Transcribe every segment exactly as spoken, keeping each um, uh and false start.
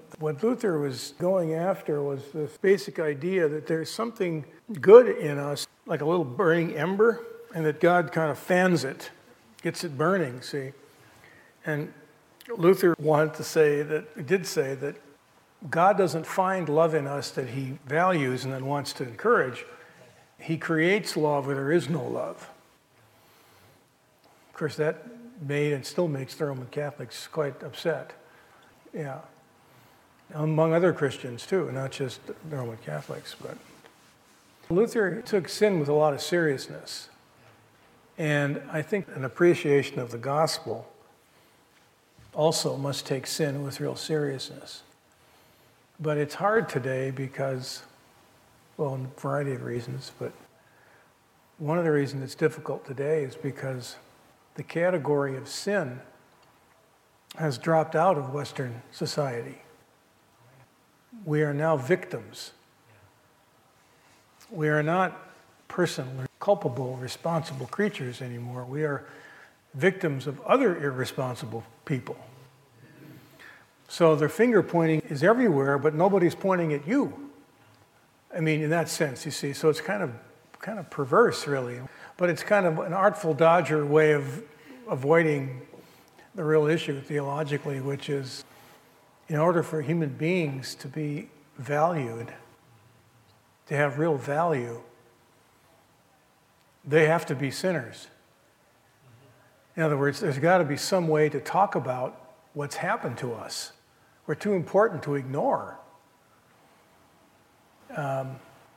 What Luther was going after was this basic idea that there's something good in us, like a little burning ember, and that God kind of fans it, gets it burning, see? And Luther wanted to say that, did say that God doesn't find love in us that he values and then wants to encourage. He creates love where there is no love. Of course, that made and still makes the Roman Catholics quite upset. Yeah. Among other Christians too, not just the Roman Catholics. But Luther took sin with a lot of seriousness. And I think an appreciation of the gospel also must take sin with real seriousness. But it's hard today because, well, in a variety of reasons, but one of the reasons it's difficult today is because the category of sin has dropped out of Western society. We are now victims. We are not personal, culpable, responsible creatures anymore. We are victims of other irresponsible people. So their finger pointing is everywhere, but nobody's pointing at you. I mean, in that sense, you see. So it's kind of kind of perverse, really. But it's kind of an artful dodger way of avoiding the real issue theologically, which is in order for human beings to be valued, to have real value, they have to be sinners. In other words, there's got to be some way to talk about what's happened to us. We're too important to ignore. Um,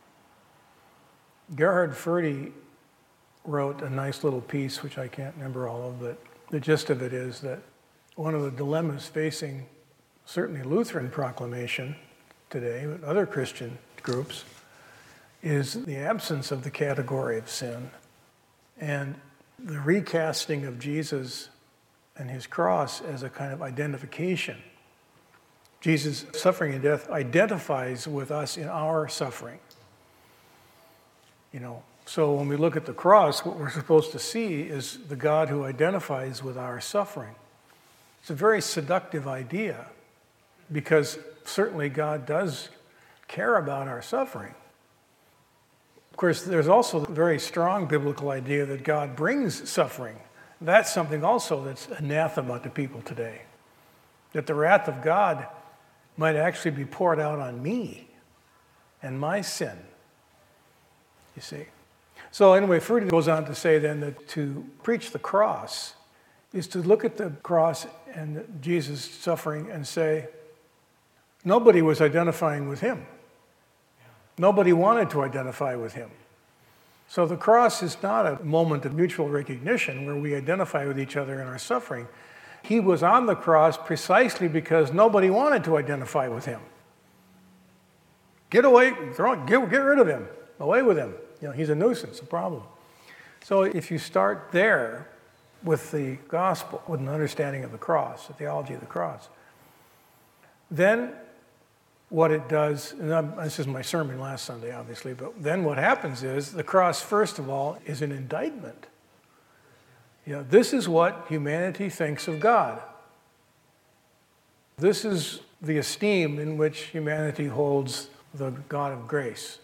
Gerhard Forde wrote a nice little piece, which I can't remember all of, but the gist of it is that one of the dilemmas facing certainly Lutheran proclamation today, but other Christian groups, is the absence of the category of sin and the recasting of Jesus and his cross as a kind of identification. Jesus' suffering and death identifies with us in our suffering. You know, so when we look at the cross, what we're supposed to see is the God who identifies with our suffering. It's a very seductive idea because certainly God does care about our suffering. Of course, there's also a very strong biblical idea that God brings suffering. That's something also that's anathema to people today. That the wrath of God might actually be poured out on me and my sin. You see. So anyway, Forde goes on to say then that to preach the cross is to look at the cross and Jesus' suffering and say, nobody was identifying with him. Nobody wanted to identify with him. So the cross is not a moment of mutual recognition where we identify with each other in our suffering. He was on the cross precisely because nobody wanted to identify with him. Get away, throw, get, get rid of him, away with him. You know, he's a nuisance, a problem. So if you start there with the gospel, with an understanding of the cross, the theology of the cross, then what it does, and I'm, this is my sermon last Sunday, obviously, but then what happens is the cross, first of all, is an indictment. You know, this is what humanity thinks of God. This is the esteem in which humanity holds the God of grace.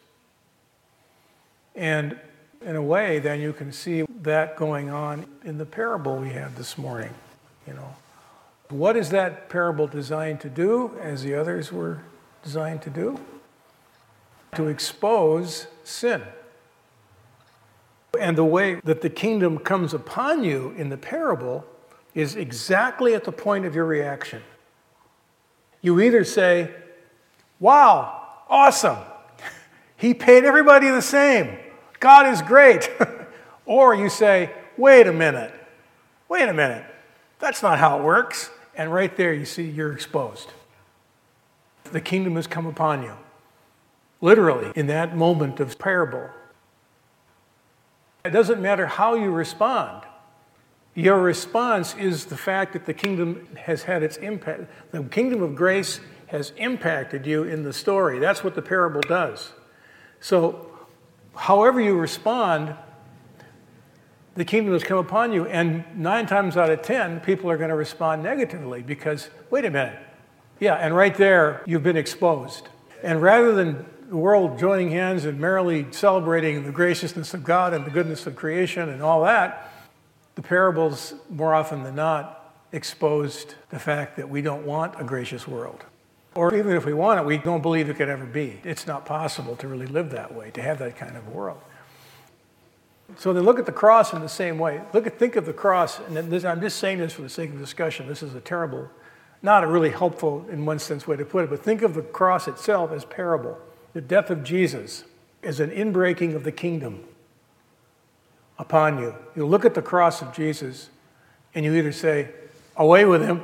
And in a way, then you can see that going on in the parable we had this morning. You know, what is that parable designed to do, as the others were designed to do? To expose sin. And the way that the kingdom comes upon you in the parable is exactly at the point of your reaction. You either say, wow, awesome. He paid everybody the same. God is great. Or you say, wait a minute. Wait a minute. That's not how it works. And right there you see you're exposed. The kingdom has come upon you. Literally, in that moment of parable. It doesn't matter how you respond. Your response is the fact that the kingdom has had its impact. The kingdom of grace has impacted you in the story. That's what the parable does. So, however you respond, the kingdom has come upon you. And nine times out of ten, people are going to respond negatively because, wait a minute, Yeah, and right there, you've been exposed. And rather than the world joining hands and merrily celebrating the graciousness of God and the goodness of creation and all that, the parables, more often than not, exposed the fact that we don't want a gracious world. Or even if we want it, we don't believe it could ever be. It's not possible to really live that way, to have that kind of world. So they look at the cross in the same way. Look at, think of the cross, and this, I'm just saying this for the sake of discussion. This is a terrible, not a really helpful, in one sense, way to put it, but think of the cross itself as parable. The death of Jesus is an inbreaking of the kingdom upon you. You look at the cross of Jesus, and you either say, away with him,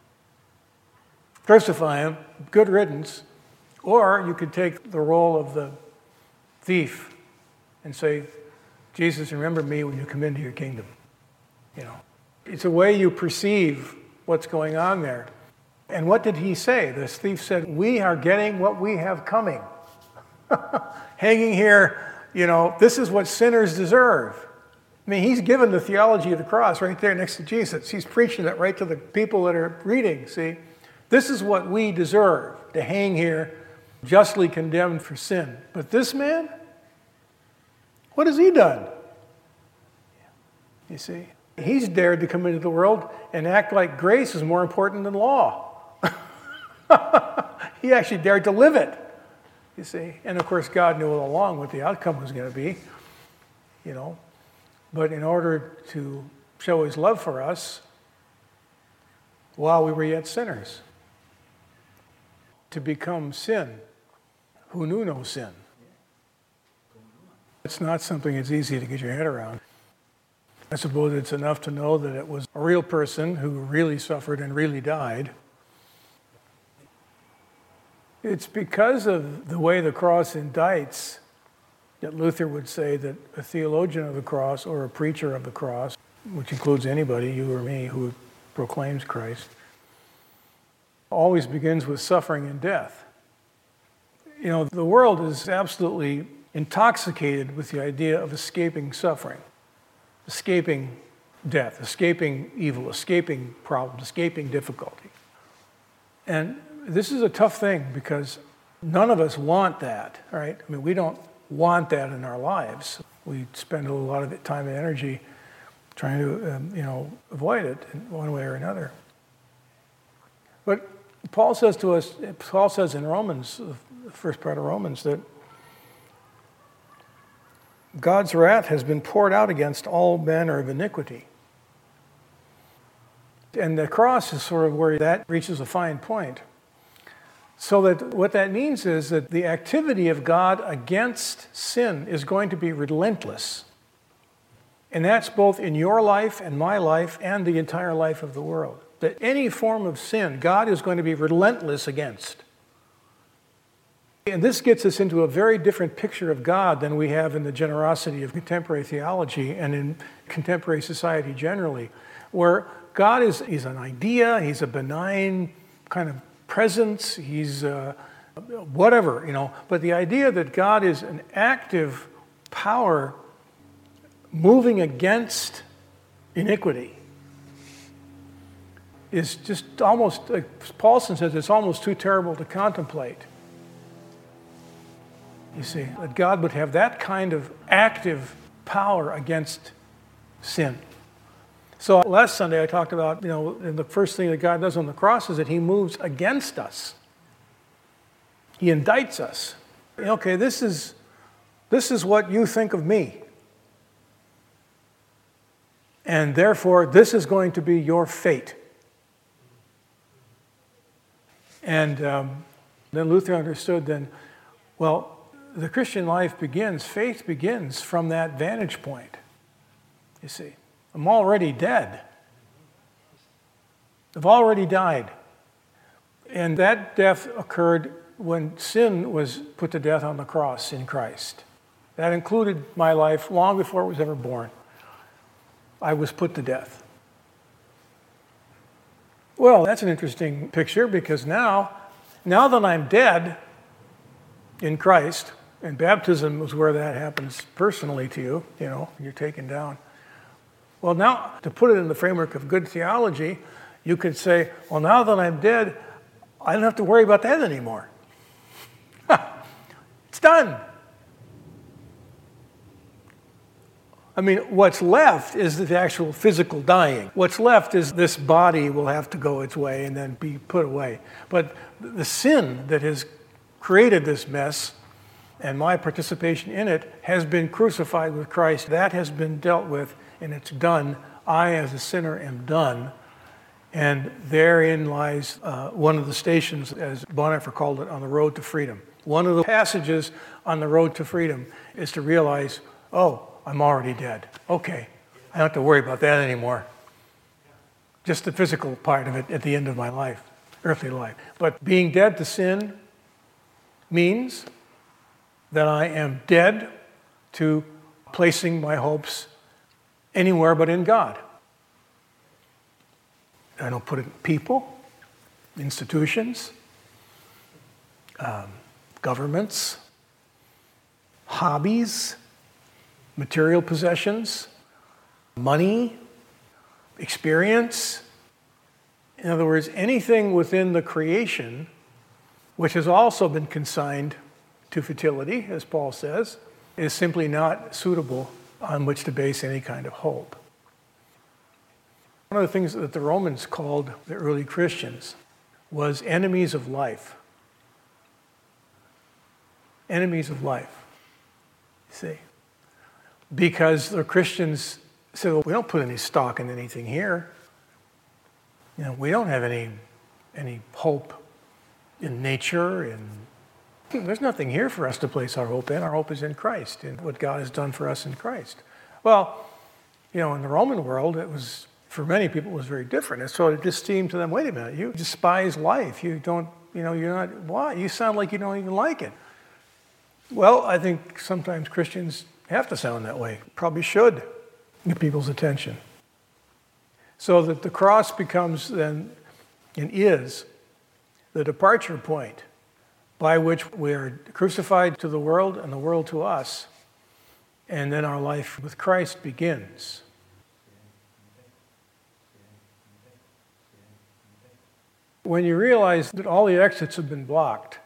crucify him, good riddance, or you could take the role of the thief and say, Jesus, remember me when you come into your kingdom. You know, it's a way you perceive what's going on there. And what did he say? This thief said, we are getting what we have coming. Hanging here, you know, this is what sinners deserve. I mean, he's given the theology of the cross right there next to Jesus. He's preaching that right to the people that are reading, see? This is what we deserve, to hang here, justly condemned for sin. But this man, what has he done? You see, he's dared to come into the world and act like grace is more important than law. He actually dared to live it, you see. And of course, God knew all along what the outcome was going to be, you know. But in order to show his love for us, while we were yet sinners, to become sin, who knew no sin. It's not something that's easy to get your head around. I suppose it's enough to know that it was a real person who really suffered and really died. It's because of the way the cross indicts that Luther would say that a theologian of the cross or a preacher of the cross, which includes anybody, you or me, who proclaims Christ, always begins with suffering and death. You know, the world is absolutely intoxicated with the idea of escaping suffering, escaping death, escaping evil, escaping problems, escaping difficulty. And this is a tough thing because none of us want that, right? I mean, we don't want that in our lives. We spend a lot of time and energy trying to, um, you know, avoid it in one way or another. But Paul says to us, Paul says in Romans, the first part of Romans, that God's wrath has been poured out against all manner of iniquity. And the cross is sort of where that reaches a fine point. So that what that means is that the activity of God against sin is going to be relentless. And that's both in your life and my life and the entire life of the world. That any form of sin, God is going to be relentless against. And this gets us into a very different picture of God than we have in the generosity of contemporary theology and in contemporary society generally, where God is he's an idea, he's a benign kind of presence, he's uh, whatever, you know. But the idea that God is an active power moving against iniquity is just almost, like Paulson says, it's almost too terrible to contemplate. You see, that God would have that kind of active power against sin. So last Sunday I talked about, you know, and the first thing that God does on the cross is that he moves against us. He indicts us. Okay, this is, this is what you think of me. And therefore, this is going to be your fate. And um, then Luther understood then, well, the Christian life begins, faith begins from that vantage point, you see. I'm already dead. I've already died. And that death occurred when sin was put to death on the cross in Christ. That included my life long before it was ever born. I was put to death. Well, that's an interesting picture because now, now that I'm dead in Christ, and baptism is where that happens personally to you, you know, you're taken down. Well, now, to put it in the framework of good theology, you could say, well, now that I'm dead, I don't have to worry about that anymore. It's done. I mean, what's left is the actual physical dying. What's left is this body will have to go its way and then be put away. But the sin that has created this mess and my participation in it has been crucified with Christ. That has been dealt with, and it's done. I, as a sinner, am done. And therein lies uh, one of the stations, as Bonhoeffer called it, on the road to freedom. One of the passages on the road to freedom is to realize, oh, I'm already dead. Okay, I don't have to worry about that anymore. Just the physical part of it at the end of my life, earthly life. But being dead to sin means that I am dead to placing my hopes anywhere but in God. I don't put it in people, institutions, um, governments, hobbies, material possessions, money, experience. In other words, anything within the creation which has also been consigned to futility, as Paul says, is simply not suitable on which to base any kind of hope. One of the things that the Romans called the early Christians was enemies of life. Enemies of life. You see? Because the Christians said, well, we don't put any stock in anything here. You know, we don't have any any hope in nature, and there's nothing here for us to place our hope in. Our hope is in Christ, in what God has done for us in Christ. Well, you know, in the Roman world, it was, for many people, it was very different. And so it just seemed to them, wait a minute, you despise life. You don't, you know, you're not, why? You sound like you don't even like it. Well, I think sometimes Christians have to sound that way. Probably should get people's attention. So that the cross becomes then, and is, the departure point by which we are crucified to the world and the world to us, and then our life with Christ begins. When you realize that all the exits have been blocked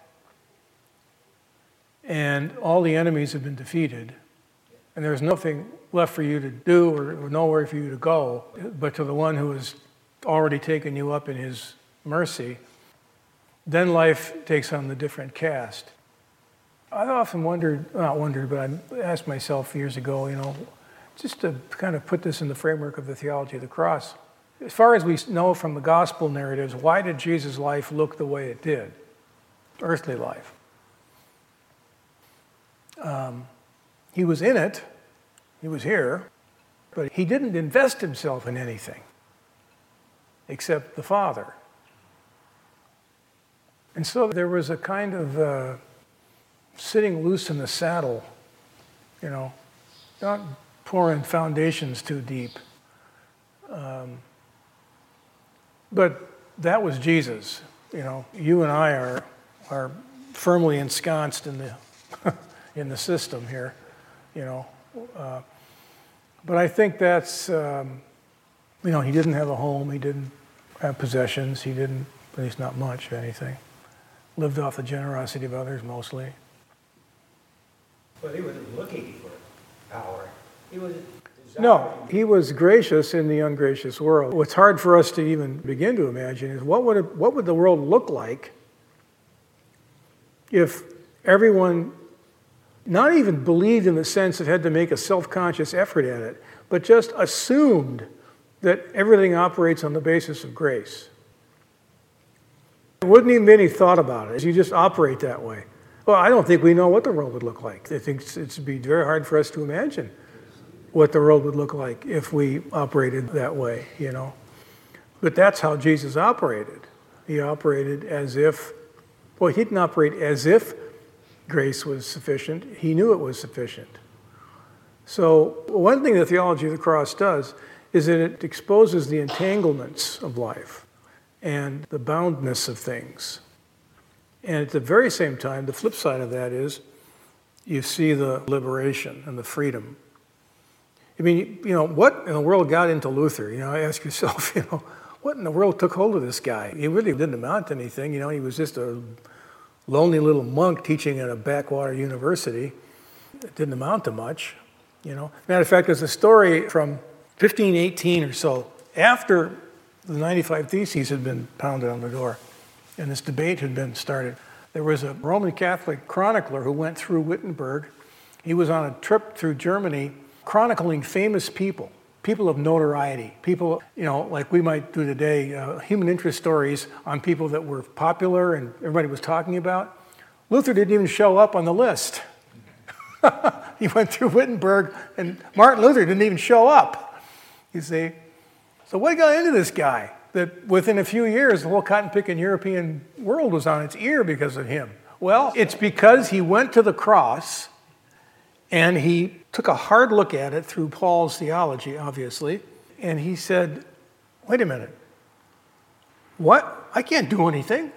and all the enemies have been defeated, and there's nothing left for you to do or, or nowhere for you to go but to the one who has already taken you up in his mercy, then life takes on the different cast. I've often wondered, not wondered, but I asked myself years ago, you know, just to kind of put this in the framework of the theology of the cross. As far as we know from the gospel narratives, why did Jesus' life look the way it did? Earthly life. Um, he was in it, he was here, but he didn't invest himself in anything except the Father. And so there was a kind of uh, sitting loose in the saddle, you know, not pouring foundations too deep. Um, but that was Jesus. You know, you and I are are firmly ensconced in the in the system here, you know. Uh, but I think that's, um, you know, he didn't have a home, he didn't have possessions, he didn't, at least not much of anything. Lived off the generosity of others mostly. Well, he wasn't looking for power. He was No, he was gracious in the ungracious world. What's hard for us to even begin to imagine is what would it, what would the world look like if everyone not even believed in the sense it had to make a self-conscious effort at it, but just assumed that everything operates on the basis of grace. There wouldn't even be any thought about it. You just operate that way. Well, I don't think we know what the world would look like. I think it would be very hard for us to imagine what the world would look like if we operated that way, you know. But that's how Jesus operated. He operated as if, well, he didn't operate as if grace was sufficient. He knew it was sufficient. So one thing the theology of the cross does is that it exposes the entanglements of life and the boundness of things. And at the very same time, the flip side of that is you see the liberation and the freedom. I mean, you know, what in the world got into Luther? You know, ask yourself, you know, what in the world took hold of this guy? He really didn't amount to anything. You know, he was just a lonely little monk teaching at a backwater university. It didn't amount to much, you know. Matter of fact, there's a story from fifteen eighteen or so, after the ninety-five Theses had been pounded on the door and this debate had been started. There was a Roman Catholic chronicler who went through Wittenberg. He was on a trip through Germany chronicling famous people, people of notoriety, people, you know, like we might do today, uh, human interest stories on people that were popular and everybody was talking about. Luther didn't even show up on the list. He went through Wittenberg and Martin Luther didn't even show up, you see. So what got into this guy that within a few years the whole cotton-picking European world was on its ear because of him? Well, it's because he went to the cross and he took a hard look at it through Paul's theology, obviously, and he said, wait a minute, what? I can't do anything.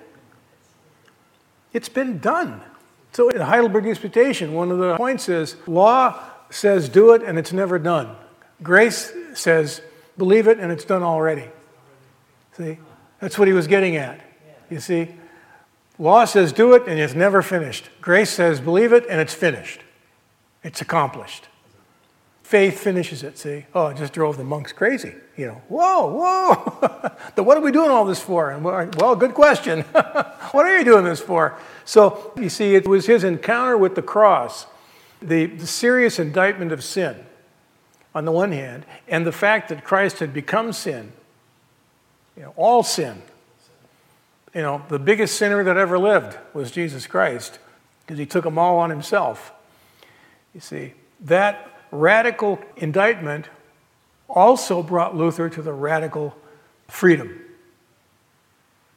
It's been done. So in Heidelberg Disputation, one of the points is, law says do it and it's never done. Grace says believe it and it's done already. See? That's what he was getting at. You see? Law says do it and it's never finished. Grace says believe it and it's finished. It's accomplished. Faith finishes it, see? Oh, it just drove the monks crazy. You know, whoa, whoa. Then what are we doing all this for? And well, good question. What are you doing this for? So, you see, it was his encounter with the cross, the, the serious indictment of sin, on the one hand, and the fact that Christ had become sin, you know, all sin. You know, the biggest sinner that ever lived was Jesus Christ, because he took them all on himself. You see, that radical indictment also brought Luther to the radical freedom